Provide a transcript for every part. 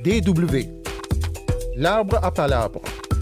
DW. L'arbre à palabres.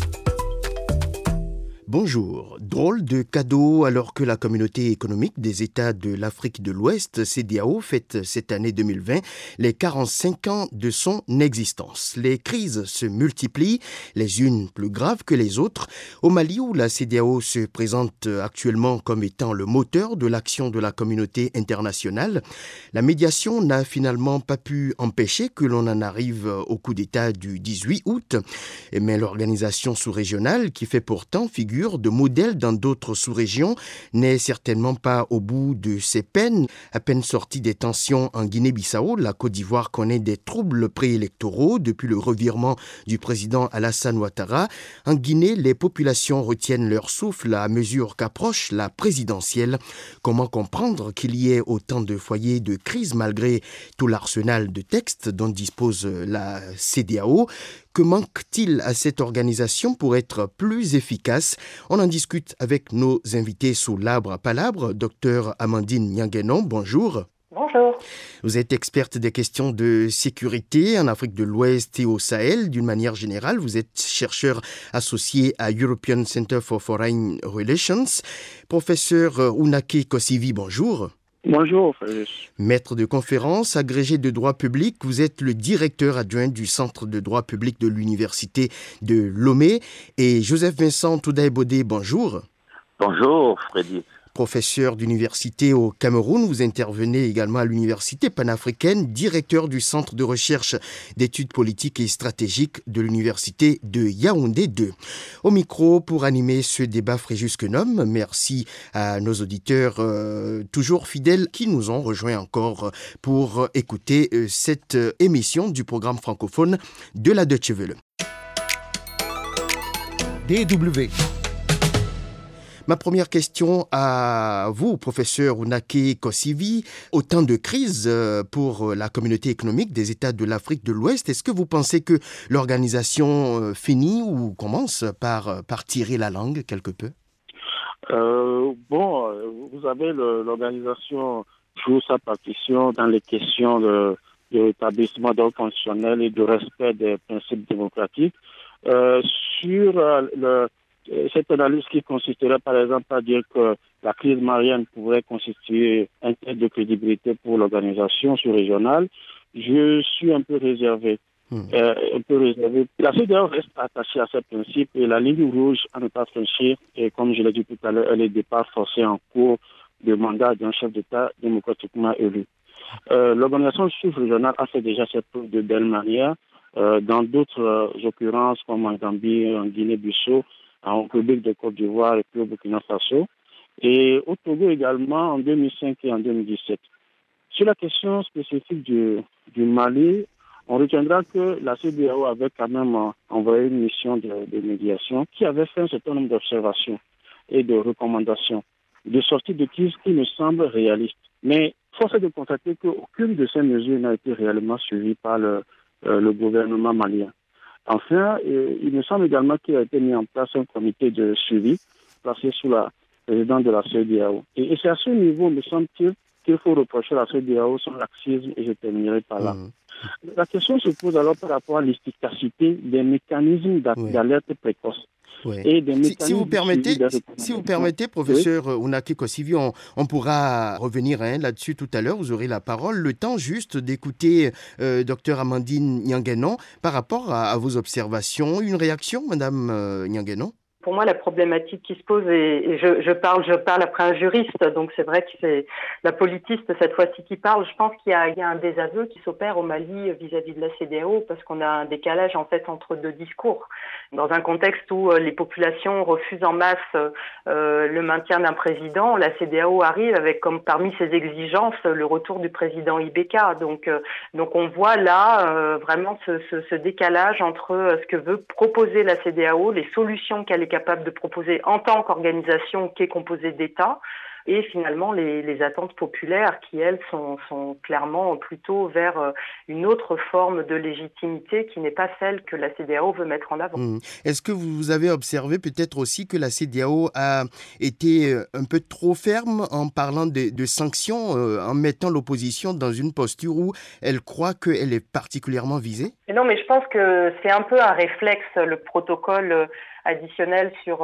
Bonjour. Drôle de cadeau alors que la communauté économique des États de l'Afrique de l'Ouest, CEDEAO, fête cette année 2020 les 45 ans de son existence. Les crises se multiplient, les unes plus graves que les autres. Au Mali, où la CEDEAO se présente actuellement comme étant le moteur de l'action de la communauté internationale, la médiation n'a finalement pas pu empêcher que l'on en arrive au coup d'État du 18 août. Mais l'organisation sous-régionale, qui fait pourtant figure de modèle dans d'autres sous-régions, n'est certainement pas au bout de ses peines. À peine sortie des tensions en Guinée-Bissau, la Côte d'Ivoire connaît des troubles préélectoraux depuis le revirement du président Alassane Ouattara. En Guinée, les populations retiennent leur souffle à mesure qu'approche la présidentielle. Comment comprendre qu'il y ait autant de foyers de crise malgré tout l'arsenal de textes dont dispose la CEDEAO? Que manque-t-il à cette organisation pour être plus efficace? On en discute avec nos invités sous l'arbre à palabres. Docteur Amandine Nianguenon, bonjour. Bonjour. Vous êtes experte des questions de sécurité en Afrique de l'Ouest et au Sahel d'une manière générale. Vous êtes chercheur associé à European Center for Foreign Relations. Professeur Ounake Kosivi, bonjour. Bonjour, Frédéric. Maître de conférence, agrégé de droit public, vous êtes le directeur adjoint du Centre de droit public de l'Université de Lomé. Et Joseph Vincent Toudaï-Bodé, bonjour. Bonjour, Frédéric. Professeur d'université au Cameroun, vous intervenez également à l'Université panafricaine, directeur du Centre de recherche d'études politiques et stratégiques de l'Université de Yaoundé 2. Au micro pour animer ce débat Fréjus Quenom, merci à nos auditeurs toujours fidèles qui nous ont rejoints encore pour écouter cette émission du programme francophone de la Deutsche Welle. DW. Ma première question à vous, professeur Ounake Kosivi. Autant de crises pour la communauté économique des États de l'Afrique de l'Ouest. Est-ce que vous pensez que l'organisation finit ou commence par tirer la langue quelque peu? Vous savez, l'organisation joue sa partition dans les questions de l'établissement d'ordre constitutionnel et de respect des principes démocratiques. Cette analyse qui consisterait par exemple à dire que la crise malienne pourrait constituer un test de crédibilité pour l'organisation sous-régionale, je suis un peu réservé. La CEDEAO reste attachée à ces principes et la ligne rouge à ne pas franchir, et comme je l'ai dit tout à l'heure, elle est départ forcé en cours de mandat d'un chef d'État démocratiquement élu. L'organisation sous-régionale a fait déjà cette preuve de belle manière dans d'autres occurrences comme en Gambie, en Guinée-Bissau, en République de Côte d'Ivoire et puis au Burkina Faso, et au Togo également en 2005 et en 2017. Sur la question spécifique du Mali, on retiendra que la CEDEAO avait quand même envoyé une mission de médiation qui avait fait un certain nombre d'observations et de recommandations de sortie de crise qui me semblent réalistes. Mais force est de constater qu'aucune de ces mesures n'a été réellement suivie par le gouvernement malien. Enfin, il me semble également qu'il a été mis en place un comité de suivi placé sous la présidence de la CEDEAO. Et c'est à ce niveau, me semble-t-il, qu'il faut reprocher à la CEDEAO son laxisme, et je terminerai par là. La question se pose alors par rapport à l'efficacité des mécanismes d'alerte précoce. Oui. Et des Si vous permettez, professeur Ounake Kosivi, on pourra revenir là-dessus tout à l'heure. Vous aurez la parole. Le temps juste d'écouter docteur Amandine Nianguenon par rapport à vos observations. Une réaction, madame Nianguenon? Pour moi, la problématique qui se pose, et je parle après un juriste, donc c'est vrai que c'est la politiste cette fois-ci qui parle. Je pense qu'il y a un désaveu qui s'opère au Mali vis-à-vis de la CEDEAO parce qu'on a un décalage en fait entre deux discours. Dans un contexte où les populations refusent en masse le maintien d'un président, la CEDEAO arrive avec comme parmi ses exigences le retour du président Ibeka. Donc on voit là vraiment ce décalage entre ce que veut proposer la CEDEAO, les solutions qu'elle est capable de proposer en tant qu'organisation qui est composée d'États, et finalement les attentes populaires qui, elles, sont clairement plutôt vers une autre forme de légitimité qui n'est pas celle que la CEDEAO veut mettre en avant. Est-ce que vous avez observé peut-être aussi que la CEDEAO a été un peu trop ferme en parlant de sanctions, en mettant l'opposition dans une posture où elle croit qu'elle est particulièrement visée? Non, mais je pense que c'est un peu un réflexe, le protocole additionnel sur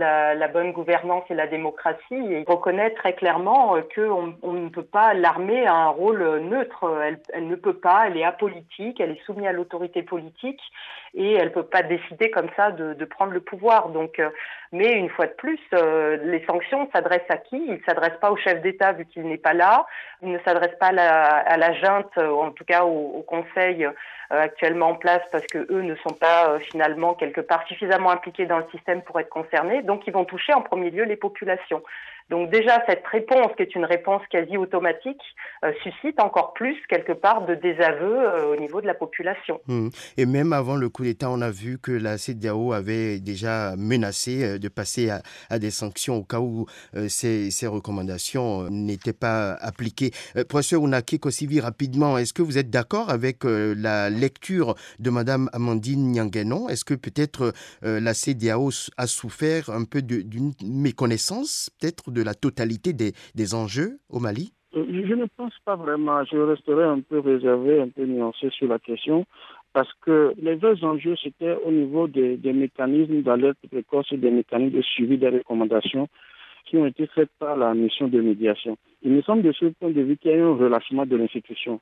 la bonne gouvernance et la démocratie. Et il reconnaît très clairement qu'on ne peut pas, l'armée a un rôle neutre. Elle ne peut pas, elle est apolitique, elle est soumise à l'autorité politique et elle ne peut pas décider comme ça de prendre le pouvoir. Donc, mais une fois de plus, les sanctions s'adressent à qui? Ils ne s'adressent pas au chef d'État vu qu'il n'est pas là. Ils ne s'adressent pas à la junte, ou en tout cas au Conseil actuellement en place, parce que eux ne sont pas finalement quelque part suffisamment impliqués dans le système pour être concernés. Donc, ils vont toucher en premier lieu les populations. Donc déjà, cette réponse, qui est une réponse quasi automatique, suscite encore plus, quelque part, de désaveu au niveau de la population. Et même avant le coup d'État, on a vu que la CEDEAO avait déjà menacé de passer à des sanctions au cas où ces recommandations n'étaient pas appliquées. Professeur Ounake Kosivi, rapidement, est-ce que vous êtes d'accord avec la lecture de Mme Amandine Nianguenon? Est-ce que peut-être la CEDEAO a souffert un peu d'une méconnaissance, peut-être, de la totalité des enjeux au Mali? Je ne pense pas vraiment. Je resterai un peu réservé, un peu nuancé sur la question, parce que les vrais enjeux, c'était au niveau des mécanismes d'alerte précoce et des mécanismes de suivi des recommandations qui ont été faites par la mission de médiation. Il me semble de ce point de vue qu'il y a eu un relâchement de l'institution.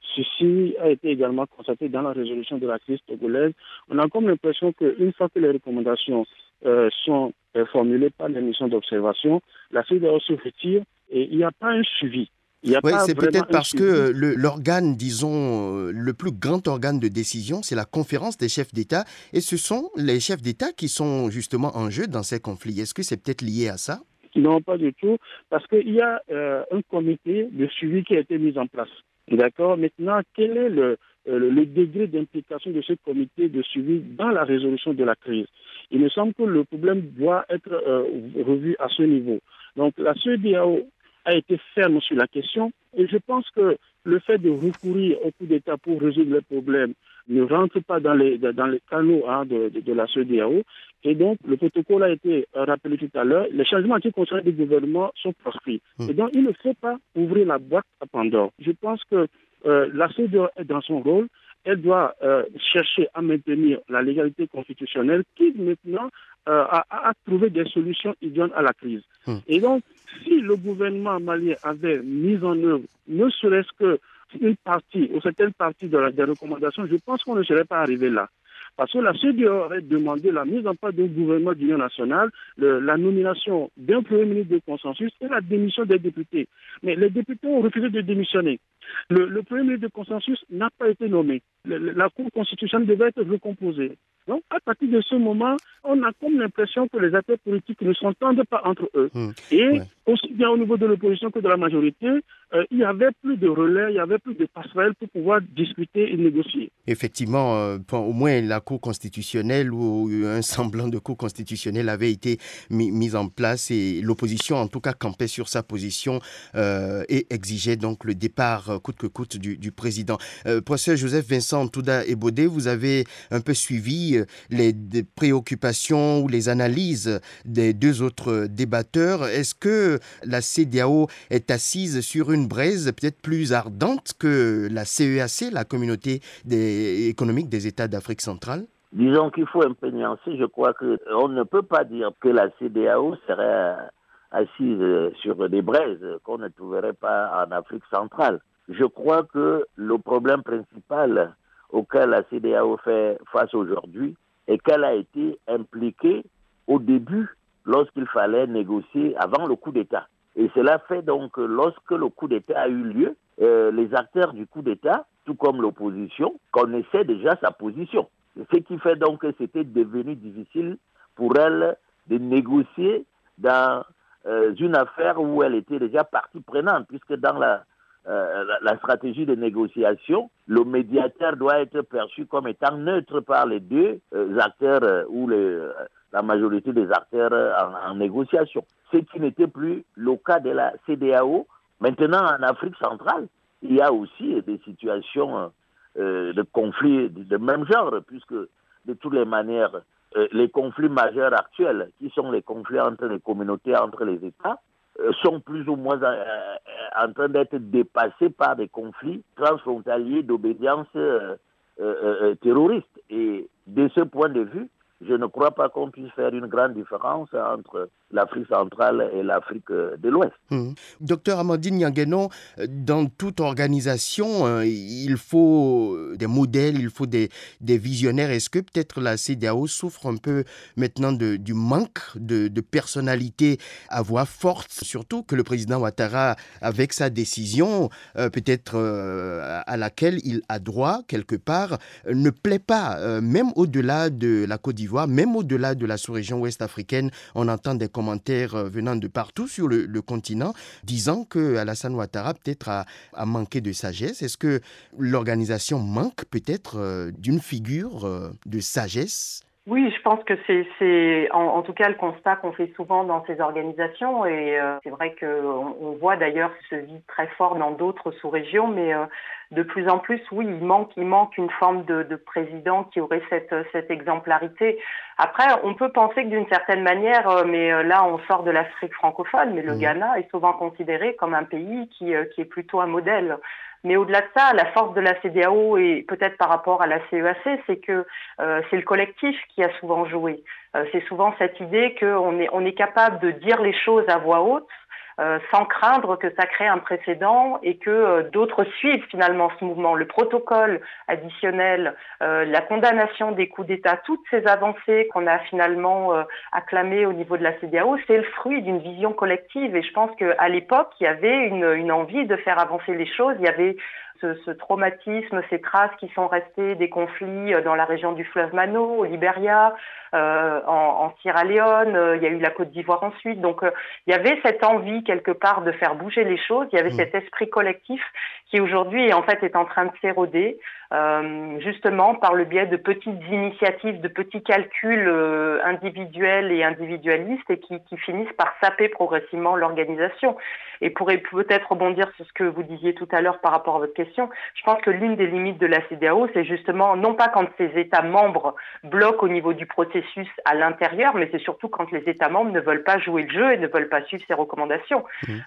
Ceci a été également constaté dans la résolution de la crise togolaise. On a comme l'impression qu'une fois que les recommandations sont formulées par les missions d'observation, la CEDEAO se retire et il n'y a pas un suivi. Oui, c'est peut-être parce que l'organe, disons, le plus grand organe de décision, c'est la conférence des chefs d'État. Et ce sont les chefs d'État qui sont justement en jeu dans ces conflits. Est-ce que c'est peut-être lié à ça? Non, pas du tout. Parce qu'il y a un comité de suivi qui a été mis en place. D'accord. Maintenant, quel est le degré d'implication de ce comité de suivi dans la résolution de la crise? Il me semble que le problème doit être revu à ce niveau. Donc, la CEDEAO a été ferme sur la question et je pense que le fait de recourir au coup d'État pour résoudre les problèmes ne rentre pas dans les canaux de la CEDEAO. Et donc, le protocole a été rappelé tout à l'heure. Les changements qui concernent les gouvernements sont proscrits. Et donc, il ne faut pas ouvrir la boîte à Pandore. Je pense que la CEDEAO est dans son rôle. Elle doit chercher à maintenir la légalité constitutionnelle qui, maintenant, a trouvé des solutions idéales à la crise. Et donc, si le gouvernement malien avait mis en œuvre ne serait-ce qu'une partie ou certaines parties des recommandations, je pense qu'on ne serait pas arrivé là. Parce que la CEDEAO aurait demandé la mise en place d'un gouvernement d'union nationale, la nomination d'un premier ministre de consensus et la démission des députés. Mais les députés ont refusé de démissionner. Le premier ministre de consensus n'a pas été nommé. La Cour constitutionnelle devait être recomposée. Donc, à partir de ce moment, on a comme l'impression que les acteurs politiques ne s'entendent pas entre eux. Et aussi bien au niveau de l'opposition que de la majorité, il n'y avait plus de relais, il n'y avait plus de passerelle pour pouvoir discuter et négocier. Effectivement, au moins la Cour constitutionnelle ou un semblant de Cour constitutionnelle avait été mis en place et l'opposition, en tout cas, campait sur sa position et exigeait donc le départ coûte que coûte du président. Professeur Joseph Vincent Touda Ebodé, vous avez un peu suivi les préoccupations ou les analyses des deux autres débatteurs. Est-ce que la CEDEAO est assise sur une braise peut-être plus ardente que la CEAC, la communauté économique des États d'Afrique centrale? Disons qu'il faut un peu nuancer. Je crois qu'on ne peut pas dire que la CEDEAO serait assise sur des braises qu'on ne trouverait pas en Afrique centrale. Je crois que le problème principal auquel la CEDEAO fait face aujourd'hui est qu'elle a été impliquée au début lorsqu'il fallait négocier avant le coup d'État. Et cela fait donc que lorsque le coup d'État a eu lieu, les acteurs du coup d'État, tout comme l'opposition, connaissaient déjà sa position. Ce qui fait donc que c'était devenu difficile pour elle de négocier dans une affaire où elle était déjà partie prenante, puisque dans la stratégie de négociation, le médiateur doit être perçu comme étant neutre par les deux acteurs ou la majorité des acteurs en négociation. Ce qui n'était plus le cas de la CEDEAO. Maintenant, en Afrique centrale, il y a aussi des situations de conflits de même genre, puisque de toutes les manières, les conflits majeurs actuels, qui sont les conflits entre les communautés, entre les États, sont plus ou moins en train d'être dépassés par des conflits transfrontaliers d'obédience terroriste. Et de ce point de vue, je ne crois pas qu'on puisse faire une grande différence entre l'Afrique centrale et l'Afrique de l'Ouest. Docteur Amandine Nianguénon, dans toute organisation, il faut des modèles, il faut des visionnaires. Est-ce que peut-être la CEDEAO souffre un peu maintenant du manque de personnalité à voix forte, surtout que le président Ouattara, avec sa décision, peut-être à laquelle il a droit quelque part, ne plaît pas, même au-delà de la Côte d'Ivoire, même au-delà de la sous-région ouest africaine, on entend des commentaires venant de partout sur le continent, disant que Alassane Ouattara peut-être a manqué de sagesse. Est-ce que l'organisation manque peut-être d'une figure de sagesse ? Oui, je pense que c'est en tout cas le constat qu'on fait souvent dans ces organisations et c'est vrai qu'on voit d'ailleurs ce vide très fort dans d'autres sous-régions, mais de plus en plus, oui, il manque une forme de président qui aurait cette exemplarité. Après, on peut penser que d'une certaine manière, mais là on sort de l'Afrique francophone, mais le Ghana est souvent considéré comme un pays qui est plutôt un modèle. Mais au-delà de ça, la force de la CEDEAO et peut-être par rapport à la CEAC, c'est que c'est le collectif qui a souvent joué. C'est souvent cette idée qu'on est capable de dire les choses à voix haute sans craindre que ça crée un précédent et que d'autres suivent finalement ce mouvement. Le protocole additionnel, la condamnation des coups d'État, toutes ces avancées qu'on a finalement acclamées au niveau de la CEDEAO, c'est le fruit d'une vision collective. Et je pense qu'à l'époque, il y avait une envie de faire avancer les choses. Il y avait ce traumatisme, ces traces qui sont restées des conflits dans la région du fleuve Mano, au Libéria, en Sierra Leone, il y a eu la Côte d'Ivoire ensuite. Donc il y avait cette envie quelque part de faire bouger les choses, il y avait cet esprit collectif qui aujourd'hui en fait est en train de s'éroder, justement par le biais de petites initiatives, de petits calculs individuels et individualistes et qui finissent par saper progressivement l'organisation. Et pour peut-être rebondir sur ce que vous disiez tout à l'heure par rapport à votre question, je pense que l'une des limites de la CEDEAO, c'est justement non pas quand ces États membres bloquent au niveau du processus à l'intérieur, mais c'est surtout quand les États membres ne veulent pas jouer le jeu et ne veulent pas suivre ses recommandations.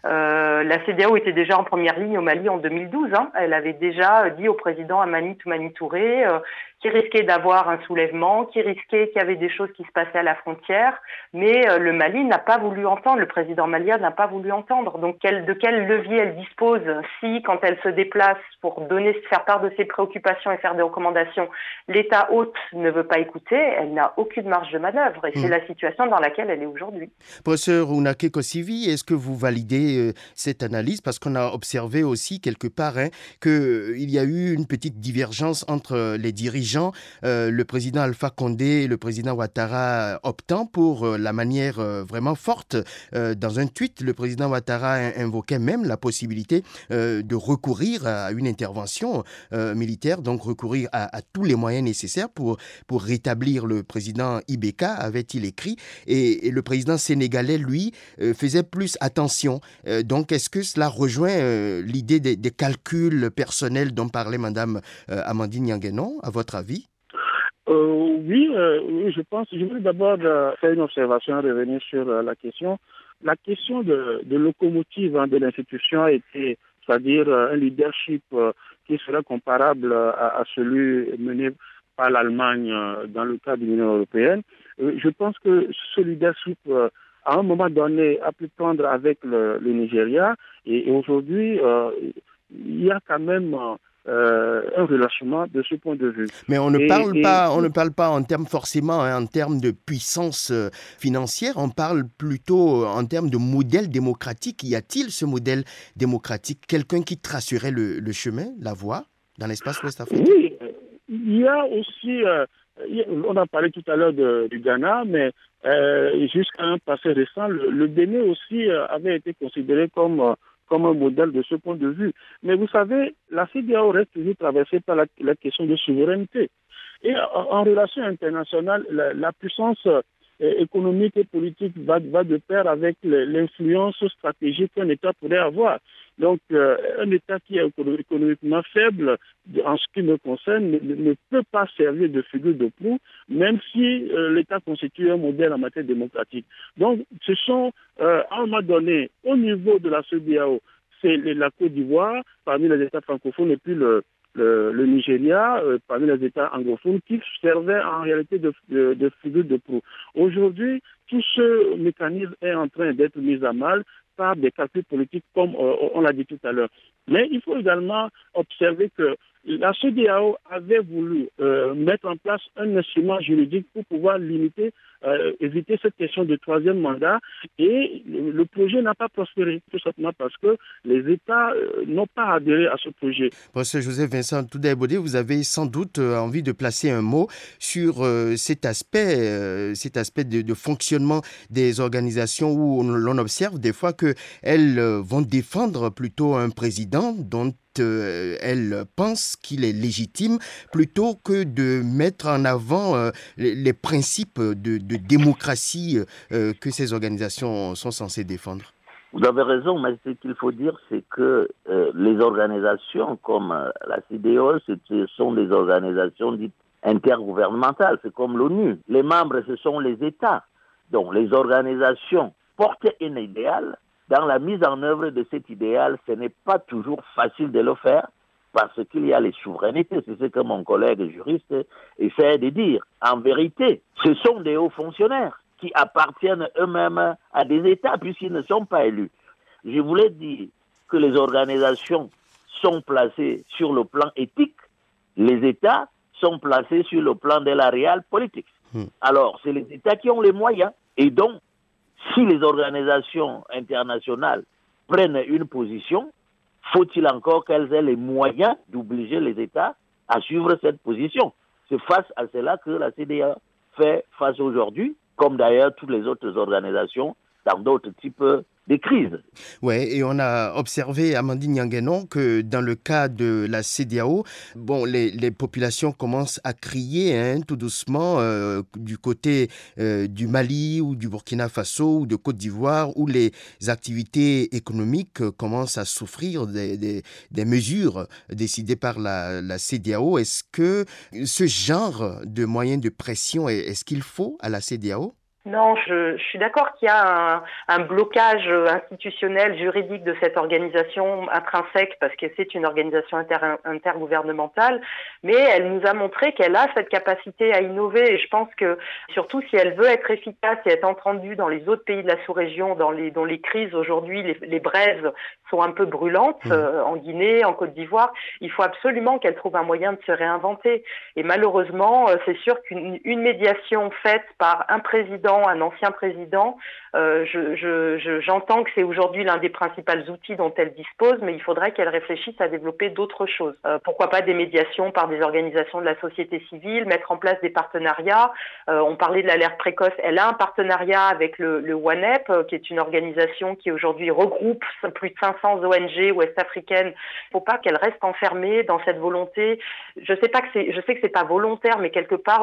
La CEDEAO était déjà en première ligne au Mali en 2012. Elle avait déjà dit au président Amani Toumani Touré qu'il risquait d'avoir un soulèvement, qu'il y avait des choses qui se passaient à la frontière, mais le Mali n'a pas voulu entendre, le président malien n'a pas voulu entendre. Donc de quel levier elle dispose si, quand elle se déplace pour faire part de ses préoccupations et faire des recommandations, l'État hôte ne veut pas écouter, elle n'a aucune marge de manœuvre et c'est la situation dans laquelle elle est aujourd'hui. Professeur Ounake Kosivi, est-ce que vous validez cette analyse? Parce qu'on a observé aussi quelque part qu'il y a eu une petite divergence entre les dirigeants, le président Alpha Condé et le président Ouattara optant pour la manière vraiment forte. Dans un tweet, le président Ouattara invoquait même la possibilité de recourir à une intervention militaire, donc recourir à tous les moyens nécessaires pour rétablir le président Ibeka, avait-il écrit. Et le président sénégalais, lui, faisait plus attention. Donc, est-ce que cela rejoint l'idée des calculs personnels dont parlait Mme Amandine Nianguénon, à votre avis? Oui, je pense. Je voulais d'abord faire une observation, revenir sur la question. La question de locomotive de l'institution a été, c'est-à-dire un leadership qui serait comparable à celui mené par l'Allemagne dans le cadre de l'Union européenne. Je pense que ce leadership, à un moment donné, a pu prendre avec le Nigeria et aujourd'hui, il y a quand même un relâchement de ce point de vue. Mais on ne parle pas en termes forcément, en termes de puissance financière, on parle plutôt en termes de modèle démocratique. Y a-t-il ce modèle démocratique, quelqu'un qui tracerait le chemin, la voie dans l'espace ouest africain? Oui, il y a aussi, on a parlé tout à l'heure du Ghana, mais jusqu'à un passé récent, le Bénin aussi avait été considéré comme comme un modèle de ce point de vue. Mais vous savez, la CEDEAO reste toujours traversée par la question de souveraineté. Et en relation internationale, la puissance économique et politique va de pair avec l'influence stratégique qu'un État pourrait avoir. Donc, un État qui est économiquement faible, en ce qui me concerne, ne peut pas servir de figure de proue, même si l'État constitue un modèle en matière démocratique. Donc, ce sont, à un moment donné, au niveau de la CEDEAO, c'est la Côte d'Ivoire, parmi les États francophones, et puis le Nigeria, parmi les États anglophones, qui servaient en réalité de figure de proue. Aujourd'hui, tout ce mécanisme est en train d'être mis à mal par des calculs politiques, comme on l'a dit tout à l'heure. Mais il faut également observer que la CEDEAO avait voulu mettre en place un instrument juridique pour pouvoir éviter cette question de troisième mandat, et le projet n'a pas prospéré, tout simplement parce que les États n'ont pas adhéré à ce projet. Professeur Joseph Vincent Toudaï-Bodé, vous avez sans doute envie de placer un mot sur cet aspect de fonctionnement des organisations où l'on observe des fois qu'elles vont défendre plutôt un président dont elles pensent qu'il est légitime, plutôt que de mettre en avant les principes de démocratie que ces organisations sont censées défendre. Vous avez raison, mais ce qu'il faut dire, c'est que les organisations comme la CEDEAO, ce sont des organisations dites intergouvernementales, c'est comme l'ONU. Les membres, ce sont les États. Donc les organisations portent un idéal. Dans la mise en œuvre de cet idéal, ce n'est pas toujours facile de le faire parce qu'il y a les souverainetés. C'est ce que mon collègue juriste essaie de dire. En vérité, ce sont des hauts fonctionnaires qui appartiennent eux-mêmes à des États puisqu'ils ne sont pas élus. Je voulais dire que les organisations sont placées sur le plan éthique, les États sont placés sur le plan de la réelle politique. Alors, c'est les États qui ont les moyens. Et donc, si les organisations internationales prennent une position, faut-il encore qu'elles aient les moyens d'obliger les États à suivre cette position? C'est face à cela que la CEDEAO fait face aujourd'hui, comme d'ailleurs toutes les autres organisations dans d'autres types de crises. Oui, et on a observé, Amandine Nianguenon, que dans le cas de la CEDEAO, les populations commencent à crier tout doucement du côté du Mali ou du Burkina Faso ou de Côte d'Ivoire, où les activités économiques commencent à souffrir des mesures décidées par la CEDEAO. Est-ce que ce genre de moyens de pression, est-ce qu'il faut à la CEDEAO? Non, je suis d'accord qu'il y a un blocage institutionnel, juridique de cette organisation intrinsèque parce que c'est une organisation intergouvernementale, mais elle nous a montré qu'elle a cette capacité à innover et je pense que surtout si elle veut être efficace et être entendue dans les autres pays de la sous-région, dont les crises aujourd'hui, les braises sont un peu brûlantes en Guinée, en Côte d'Ivoire, il faut absolument qu'elle trouve un moyen de se réinventer. Et malheureusement, c'est sûr qu'une médiation faite par un président, un ancien président, j'entends que c'est aujourd'hui l'un des principaux outils dont elle dispose, mais il faudrait qu'elle réfléchisse à développer d'autres choses. Pourquoi pas des médiations par des organisations de la société civile, mettre en place des partenariats. On parlait de l'alerte précoce. Elle a un partenariat avec le WANEP, qui est une organisation qui aujourd'hui regroupe plus de 500 ONG ouest-africaines. Il ne faut pas qu'elle reste enfermée dans cette volonté. Je sais que c'est pas volontaire, mais quelque part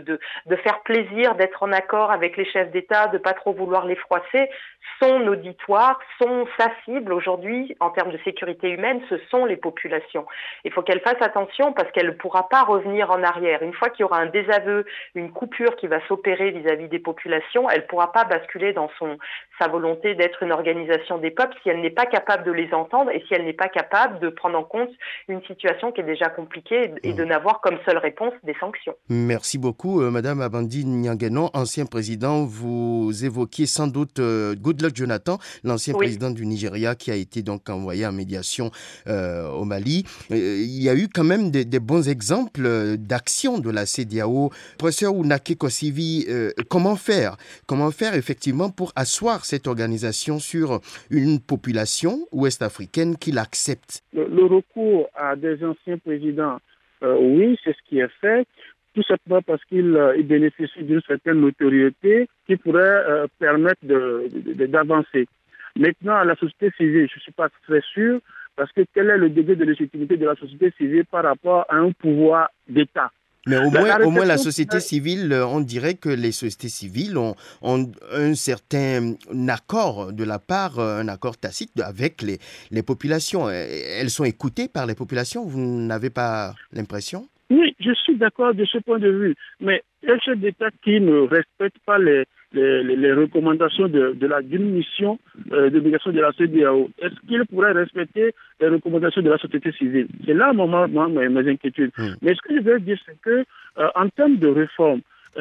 de faire plaisir, d'être en accord avec les chefs d'État, de pas trop vouloir les froisser. Son auditoire, sa cible aujourd'hui, en termes de sécurité humaine, ce sont les populations. Il faut qu'elle fasse attention parce qu'elle ne pourra pas revenir en arrière. Une fois qu'il y aura un désaveu, une coupure qui va s'opérer vis-à-vis des populations, elle ne pourra pas basculer dans sa volonté d'être une organisation des peuples si elle n'est pas capable de les entendre et si elle n'est pas capable de prendre en compte une situation qui est déjà compliquée et de n'avoir comme seule réponse des sanctions. Merci beaucoup, Madame Amandine Nianguenon, ancien président. Vous évoquiez sans doute Goodluck Jonathan, l'ancien président du Nigeria qui a été donc envoyé en médiation au Mali. Il y a eu quand même des bons exemples d'action de la CEDEAO. Professeur Ounake Kosivi, comment faire effectivement pour asseoir cette organisation sur une population ouest-africaine qui l'accepte? Le recours à des anciens présidents, oui, c'est ce qui est fait. Tout simplement parce qu'ils bénéficient d'une certaine notoriété qui pourrait permettre d'avancer. Maintenant, à la société civile, je ne suis pas très sûr, parce que quel est le degré de légitimité de la société civile par rapport à un pouvoir d'État? Mais au moins la réflexion- société civile, on dirait que les sociétés civiles ont un certain accord de la part, un accord tacite avec les populations. Elles sont écoutées par les populations, vous n'avez pas l'impression? Oui, je suis d'accord de ce point de vue, mais un chef d'État qui ne respecte pas les recommandations d'une mission de migration de la CEDEAO, est-ce qu'il pourrait respecter les recommandations de la société civile? C'est là mes inquiétudes. Mais ce que je veux dire, c'est que en termes de réforme,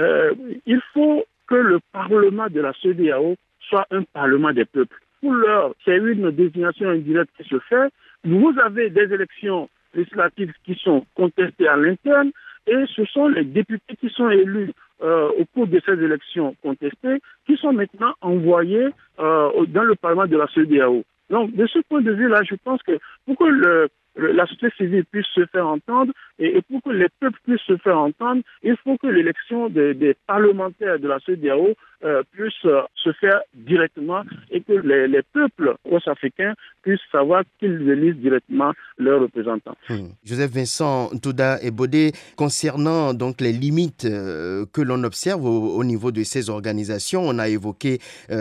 il faut que le Parlement de la CEDEAO soit un Parlement des peuples. Pour l'heure, c'est une désignation indirecte qui se fait. Vous avez des élections législatives qui sont contestées à l'interne et ce sont les députés qui sont élus au cours de ces élections contestées qui sont maintenant envoyés dans le Parlement de la CEDEAO. Donc, de ce point de vue-là, je pense que pour que la société civile puisse se faire entendre et pour que les peuples puissent se faire entendre, il faut que l'élection des parlementaires de la CEDEAO puisse se faire directement et que les peuples ouest-africains puissent savoir qu'ils élisent directement leurs représentants. Joseph Vincent Ntouda Ebode, concernant donc les limites que l'on observe au niveau de ces organisations, on a évoqué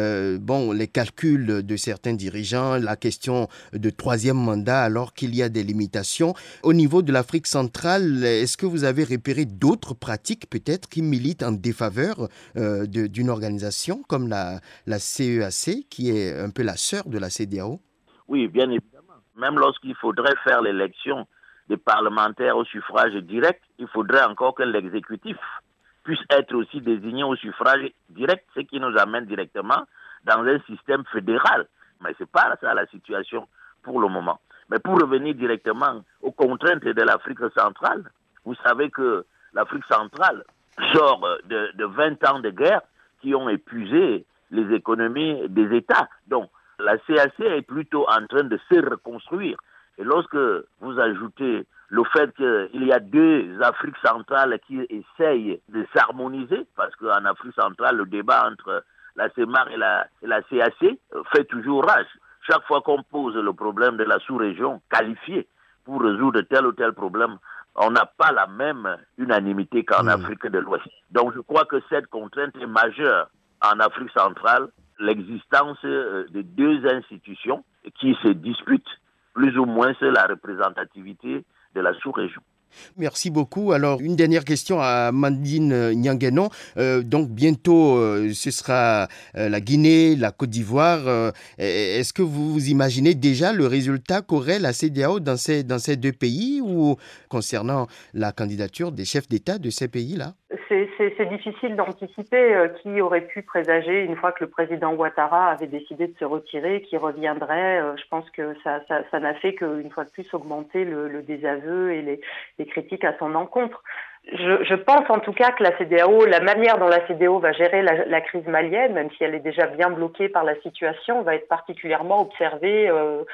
les calculs de certains dirigeants, la question de troisième mandat alors qu'il y a des limitations. Au niveau de l'Afrique centrale, est-ce que vous avez repéré d'autres pratiques peut-être qui militent en défaveur d'une organisation comme la CEAC, qui est un peu la sœur de la CEDEAO? Oui, bien évidemment. Même lorsqu'il faudrait faire l'élection des parlementaires au suffrage direct, il faudrait encore que l'exécutif puisse être aussi désigné au suffrage direct, ce qui nous amène directement dans un système fédéral. Mais ce n'est pas ça la situation pour le moment. Mais pour revenir directement aux contraintes de l'Afrique centrale, vous savez que l'Afrique centrale sort de 20 ans de guerre qui ont épuisé les économies des États. Donc, la CAC est plutôt en train de se reconstruire. Et lorsque vous ajoutez le fait qu'il y a deux Afriques centrales qui essayent de s'harmoniser, parce qu'en Afrique centrale, le débat entre la CEMAR et la CAC fait toujours rage. Chaque fois qu'on pose le problème de la sous-région qualifiée pour résoudre tel ou tel problème, on n'a pas la même unanimité qu'en Afrique de l'Ouest. Donc je crois que cette contrainte est majeure en Afrique centrale, l'existence de deux institutions qui se disputent plus ou moins la représentativité de la sous-région. Merci beaucoup. Alors, une dernière question à Mandine Nianguenon. Donc, bientôt, ce sera la Guinée, la Côte d'Ivoire. Est-ce que vous imaginez déjà le résultat qu'aurait la CEDEAO dans ces deux pays ou concernant la candidature des chefs d'État de ces pays-là? C'est difficile d'anticiper qui aurait pu présager, une fois que le président Ouattara avait décidé de se retirer, qu'il reviendrait. Je pense que ça n'a fait qu'une fois de plus augmenter le désaveu et les critiques à son encontre. Je pense en tout cas que la CEDEAO, la manière dont la CEDEAO va gérer la crise malienne, même si elle est déjà bien bloquée par la situation, va être particulièrement observée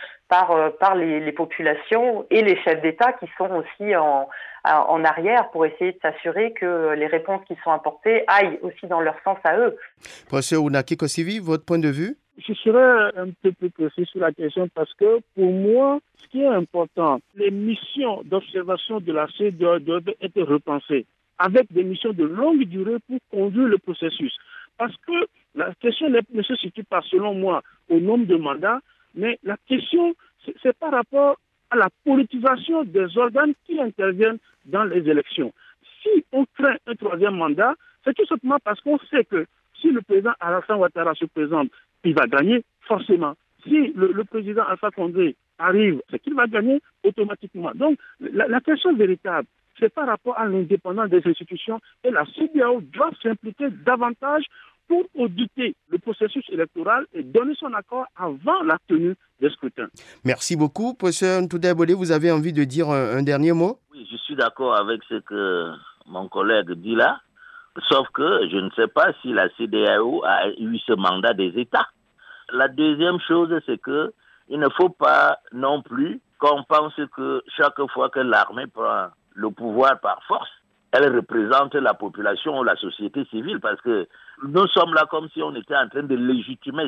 par les populations et les chefs d'État qui sont aussi en arrière pour essayer de s'assurer que les réponses qui sont apportées aillent aussi dans leur sens à eux. Professeur Ounaki Kosivi, votre point de vue? Je serai un peu plus précis sur la question parce que pour moi, ce qui est important, les missions d'observation de la CEDEAO doivent être repensées avec des missions de longue durée pour conduire le processus. Parce que la question ne se situe pas, selon moi, au nombre de mandats, mais la question, c'est par rapport à la politisation des organes qui interviennent dans les élections. Si on craint un troisième mandat, c'est tout simplement parce qu'on sait que si le président Alassane Ouattara se présente, il va gagner forcément. Si le président Alpha Condé arrive, c'est qu'il va gagner automatiquement. Donc, la question véritable, c'est par rapport à l'indépendance des institutions et la CEDEAO doit s'impliquer davantage pour auditer le processus électoral et donner son accord avant la tenue des scrutins. Merci beaucoup. Professeur Ntouda Ebode, vous avez envie de dire un dernier mot? Oui, je suis d'accord avec ce que mon collègue dit là, sauf que je ne sais pas si la CEDEAO a eu ce mandat des États. La deuxième chose, c'est que il ne faut pas non plus qu'on pense que chaque fois que l'armée prend le pouvoir par force, elle représente la population ou la société civile, parce que nous sommes là comme si on était en train de légitimer ça.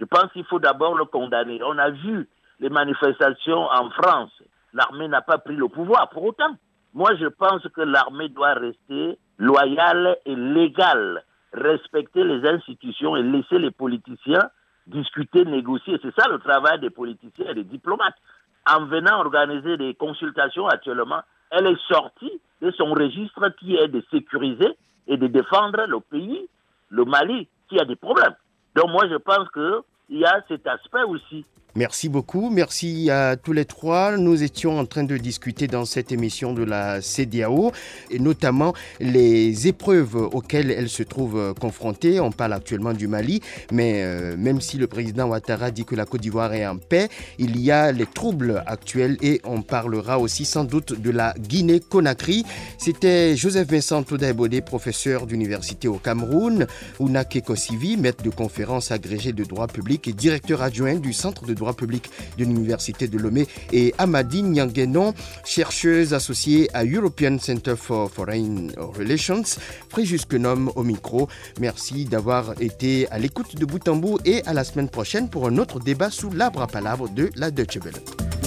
Je pense qu'il faut d'abord le condamner. On a vu les manifestations en France. L'armée n'a pas pris le pouvoir pour autant. Moi, je pense que l'armée doit rester loyale et légale, respecter les institutions et laisser les politiciens discuter, négocier. C'est ça le travail des politiciens et des diplomates. En venant organiser des consultations actuellement, elle est sortie de son registre qui est de sécuriser et de défendre le pays, le Mali, qui a des problèmes. Donc moi, je pense qu'il y a cet aspect aussi. Merci beaucoup, merci à tous les trois. Nous étions en train de discuter dans cette émission de la CEDEAO et notamment les épreuves auxquelles elle se trouve confrontée. On parle actuellement du Mali, mais même si le président Ouattara dit que la Côte d'Ivoire est en paix, il y a les troubles actuels et on parlera aussi sans doute de la Guinée-Conakry. C'était Joseph Vincent Toda-Ebodé, professeur d'université au Cameroun, Ouna Kekosivi, maître de conférence agrégé de droit public et directeur adjoint du Centre de droit public de l'Université de Lomé, et Amadi Nyanguenon, chercheuse associée à European Center for Foreign Relations. Fréjus Kenom au micro. Merci d'avoir été à l'écoute de bout en bout et à la semaine prochaine pour un autre débat sous l'arbre à palabres de la Deutsche Welle.